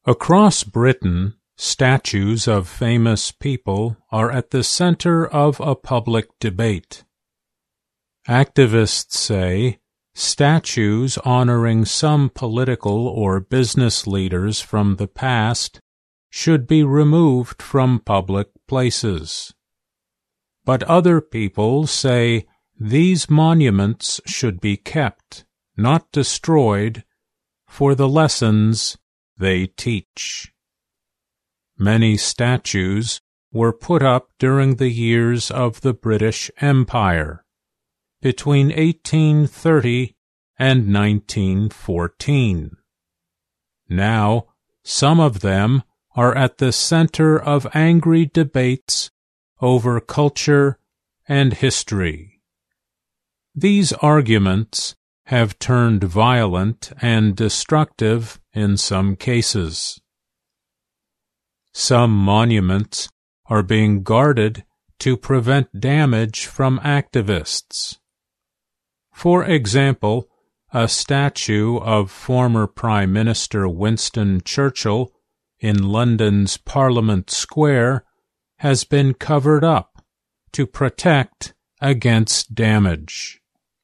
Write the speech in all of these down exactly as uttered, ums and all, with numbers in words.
Across Britain, statues of famous people are at the center of a public debate. Activists say statues honoring some political or business leaders from the past should be removed from public places. But other people say these monuments should be kept, not destroyed, for the lessons they teach. Many statues were put up during the years of the British Empire, between eighteen thirty and nineteen fourteen. Now, some of them are at the center of angry debates over culture and history. These arguments have turned violent and destructive in some cases. Some monuments are being guarded to prevent damage from activists. For example, a statue of former Prime Minister Winston Churchill in London's Parliament Square has been covered up to protect against damage.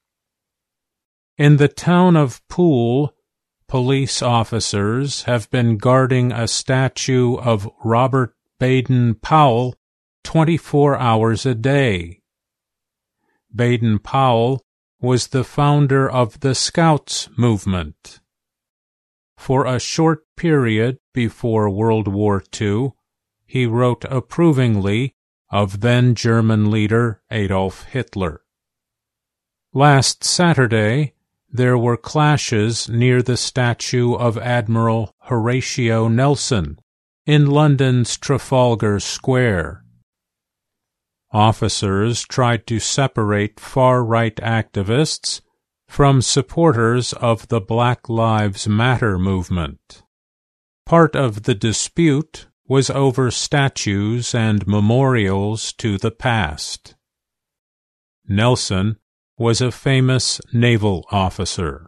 In the town of Poole, police officers have been guarding a statue of Robert Baden-Powell twenty-four hours a day. Baden-Powell was the founder of the Scouts movement. For a short period before World War Two, he wrote approvingly of then-German leader Adolf Hitler. Last Saturday, there were clashes near the statue of Admiral Horatio Nelson in London's Trafalgar Square. Officers tried to separate far-right activists from supporters of the Black Lives Matter movement. Part of the dispute was over statues and memorials to the past. Nelson was a famous naval officer.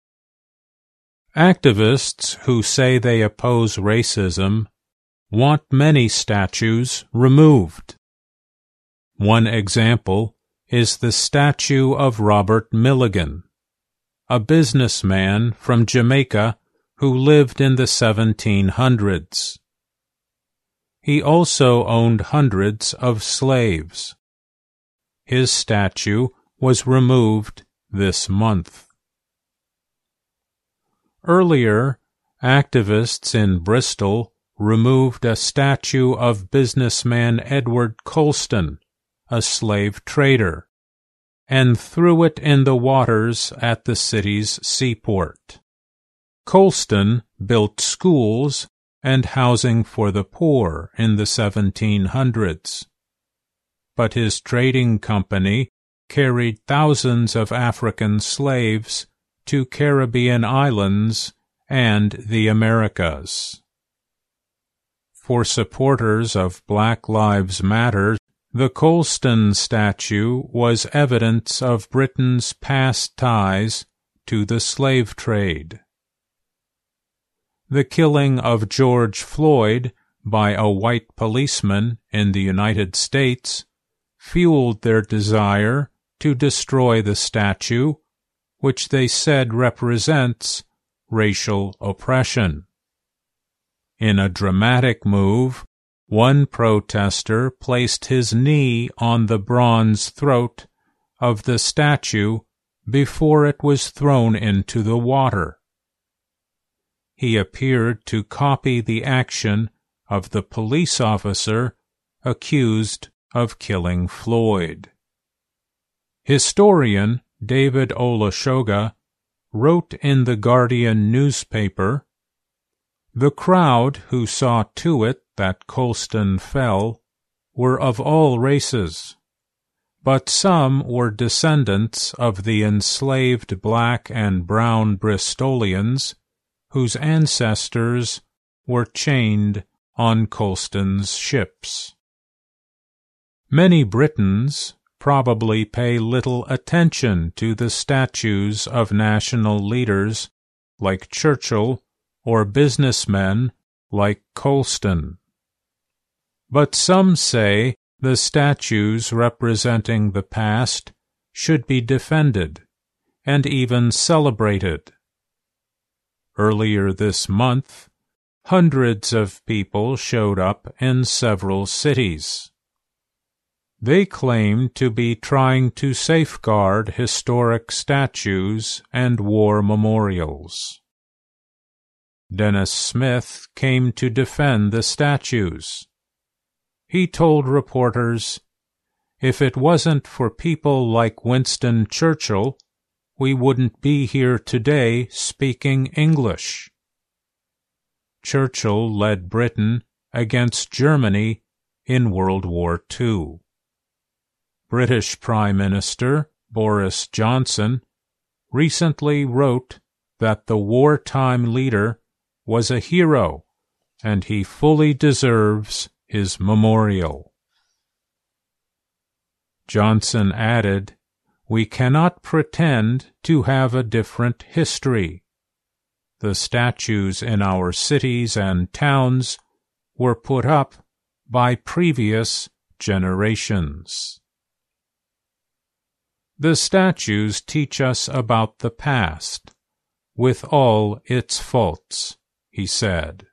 Activists who say they oppose racism want many statues removed. One example is the statue of Robert Milligan, a businessman from Jamaica who lived in the seventeen hundreds. He also owned hundreds of slaves. His statue was removed this month. Earlier, activists in Bristol removed a statue of businessman Edward Colston, a slave trader, and threw it in the waters at the city's seaport. Colston built schools and housing for the poor in the seventeen hundreds, but his trading company carried thousands of African slaves to Caribbean islands and the Americas. For supporters of Black Lives Matter, the Colston statue was evidence of Britain's past ties to the slave trade. The killing of George Floyd by a white policeman in the United States fueled their desire to destroy the statue, which they said represents racial oppression. In a dramatic move, one protester placed his knee on the bronze throat of the statue before it was thrown into the water. He appeared to copy the action of the police officer accused of killing Floyd. Historian David Olusoga wrote in the Guardian newspaper, "The crowd who saw to it that Colston fell were of all races, but some were descendants of the enslaved black and brown Bristolians whose ancestors were chained on Colston's ships." Many Britons probably pay little attention to the statues of national leaders like Churchill or businessmen like Colston. But some say the statues representing the past should be defended and even celebrated. Earlier this month, hundreds of people showed up in several cities. They claim to be trying to safeguard historic statues and war memorials. Dennis Smith came to defend the statues. He told reporters, "If it wasn't for people like Winston Churchill, we wouldn't be here today speaking English." Churchill led Britain against Germany in World War Two. British Prime Minister Boris Johnson recently wrote that the wartime leader was a hero and he fully deserves his memorial. Johnson added, "We cannot pretend to have a different history. The statues in our cities and towns were put up by previous generations." The statues teach us about the past, with all its faults, he said.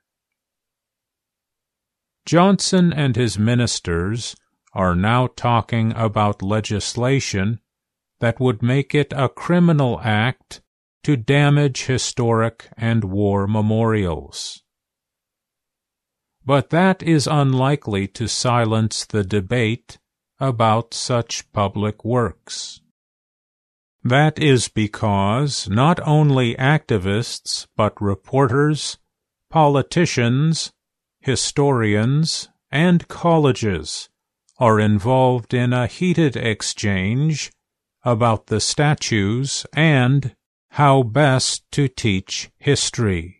Johnson and his ministers are now talking about legislation that would make it a criminal act to damage historic and war memorials. But that is unlikely to silence the debate about such public works. That is because not only activists but reporters, politicians, historians, and colleges are involved in a heated exchange about the statues and how best to teach history.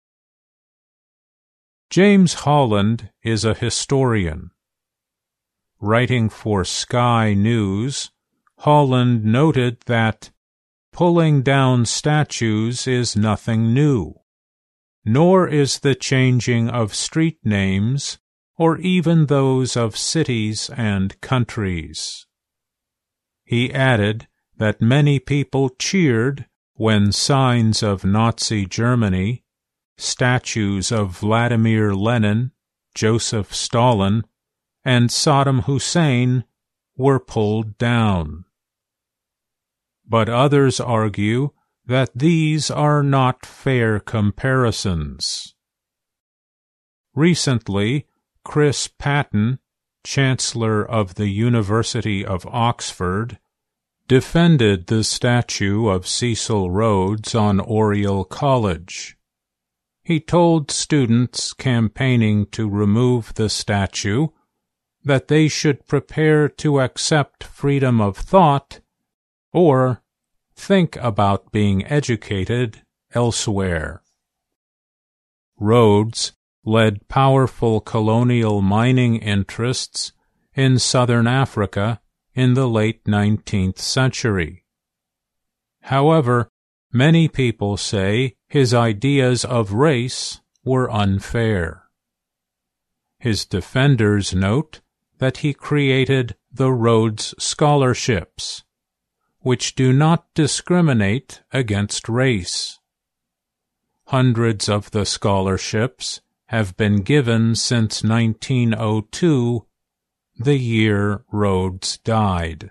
James Holland is a historian. Writing for Sky News, Holland noted that pulling down statues is nothing new, nor is the changing of street names or even those of cities and countries. He added that many people cheered when signs of Nazi Germany, statues of Vladimir Lenin, Joseph Stalin, and Saddam Hussein were pulled down. But others argue that these are not fair comparisons. Recently, Chris Patten, Chancellor of the University of Oxford, defended the statue of Cecil Rhodes on Oriel College. He told students campaigning to remove the statue that they should prepare to accept freedom of thought or think about being educated elsewhere. Rhodes led powerful colonial mining interests in southern Africa in the late nineteenth century. However, many people say his ideas of race were unfair. His defenders note that he created the Rhodes Scholarships, which do not discriminate against race. Hundreds of the scholarships have been given since nineteen oh two, the year Rhodes died.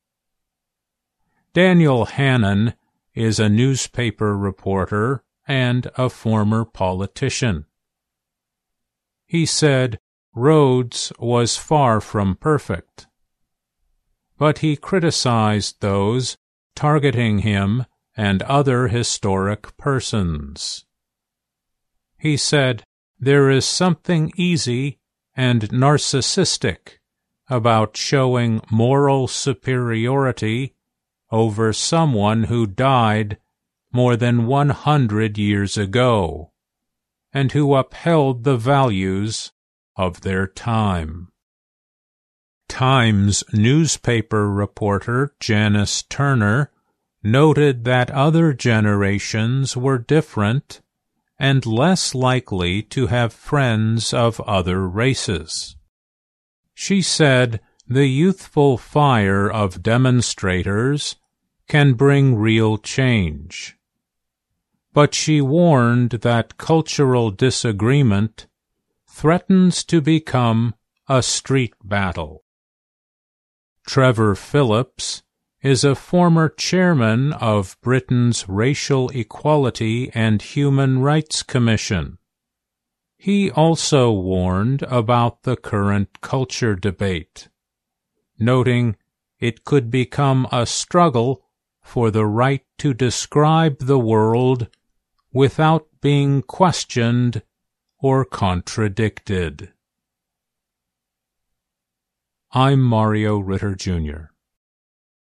Daniel Hannan is a newspaper reporter and a former politician. He said Rhodes was far from perfect, but he criticized those targeting him and other historic persons. He said, "There is something easy and narcissistic about showing moral superiority over someone who died more than one hundred years ago, and who upheld the values of their time." Times newspaper reporter Janice Turner noted that other generations were different and less likely to have friends of other races. She said the youthful fire of demonstrators can bring real change. But she warned that cultural disagreement threatens to become a street battle. Trevor Phillips is a former chairman of Britain's Racial Equality and Human Rights Commission. He also warned about the current culture debate, noting it could become a struggle for the right to describe the world without being questioned or contradicted. I'm Mario Ritter, Junior